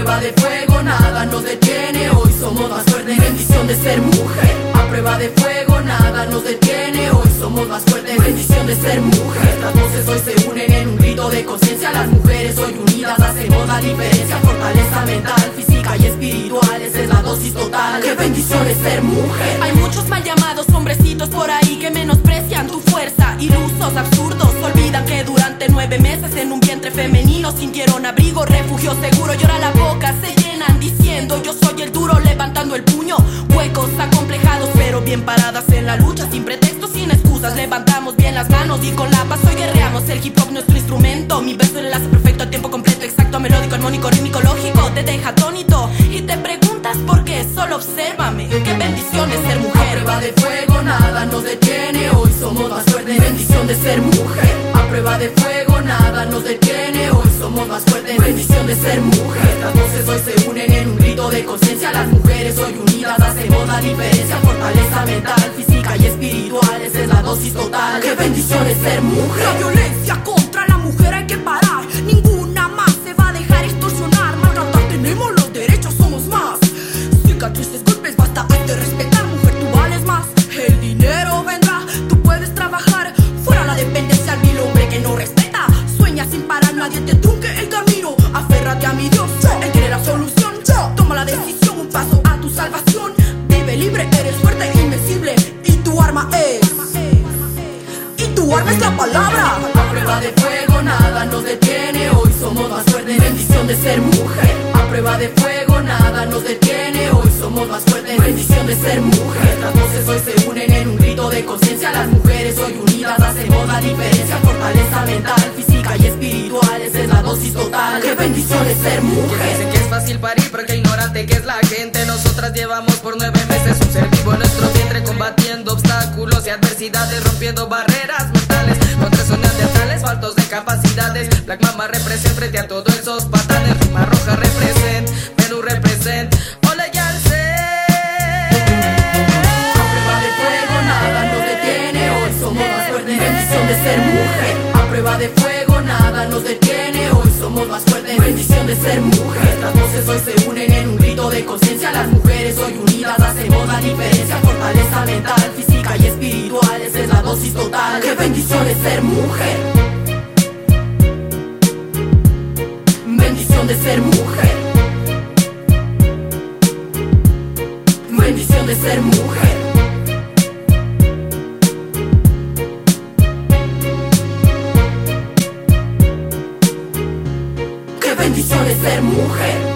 prueba de fuego nada nos detiene, hoy somos más fuertes. Bendición de ser mujer. A prueba de fuego nada nos detiene, hoy somos más fuertes. Bendición de ser mujer. Las voces hoy se unen en un grito de conciencia. Las mujeres hoy unidas hacemos la diferencia. Fortaleza mental, física y espiritual, esa es la dosis total. Qué bendición es ser mujer. Hay muchos mal llamados hombrecitos por ahí que menosprecian tu fuerza. Ilusos, absurdos, olvidan que durante 9 meses en un vientre femenino sintieron abrigo, refugio seguro. Y ahora la boca se llenan diciendo yo soy el duro, levantando el puño. Huecos acomplejados pero bien paradas en la lucha, sin pretextos, sin excusas. Levantamos bien las manos y con la paz hoy guerreamos. El hip hop nuestro instrumento, mi verso el enlace perfecto a tiempo completo, exacto, melódico, armónico, rítmico, lógico. Te deja atónito y te preguntas por qué, solo obsérvame. Qué bendición es ser mujer. A prueba de fuego nada nos detiene, hoy somos más fuertes. Bendición de ser mujer. A prueba de fuego nada nos detiene, hoy somos más fuertes. Bendición de ser mujer. Las voces hoy se unen en un grito de conciencia. Las mujeres hoy unidas hacemos la diferencia. Fortaleza mental, física y espiritual, esa es la dosis total. Qué bendición es ser mujer. La violencia contra la mujer hay que parar. Ninguna más se va a dejar extorsionar. Maltratar, tenemos los derechos, somos más. Cicatrices, golpes, basta de respetar. Mujer, tú vales más. El dinero vendrá, tú puedes trabajar. Fuera la dependencia al vil hombre que no respeta. Sueña sin parar, nadie te trunque el camino. Aférrate a mi Dios, Él tiene la solución. Toma la decisión, un paso a tu salvación. Vive libre, eres fuerte e invencible. Y tu arma es... Tu arma es la palabra. A prueba de fuego nada nos detiene, hoy somos más fuertes. Bendición de ser mujer. A prueba de fuego nada nos detiene, hoy somos más fuertes. Bendición de ser mujer. Las voces hoy se unen en un grito de conciencia. Las mujeres hoy unidas hacemos la diferencia. Fortaleza mental, física y espiritual, esa es la dosis total. Qué bendición es ser mujer. Dicen que es fácil parir, pero qué ignorante que es la gente. Nosotras llevamos por 9 meses un ser vivo en nuestro vientre, combatiendo obstáculos y adversidades, rompiendo barreras mentales contra esos neandertales faltos de capacidades. Black Mama represent frente a todos esos patanes. Rima roja represent, Perú represent. Ole ya A prueba de fuego nada nos detiene, hoy somos más fuertes. Bendición de ser mujer. A prueba de fuego nada nos detiene, hoy somos más fuertes. Bendición de ser mujer. Las voces hoy se unen en un grito de conciencia. Las mujeres hoy unidas hacemos la diferencia. Fortaleza mental, física y espiritual, esa es la dosis total. Qué bendición es ser mujer. Bendición de ser mujer. Bendición de ser mujer. Qué bendición es ser mujer.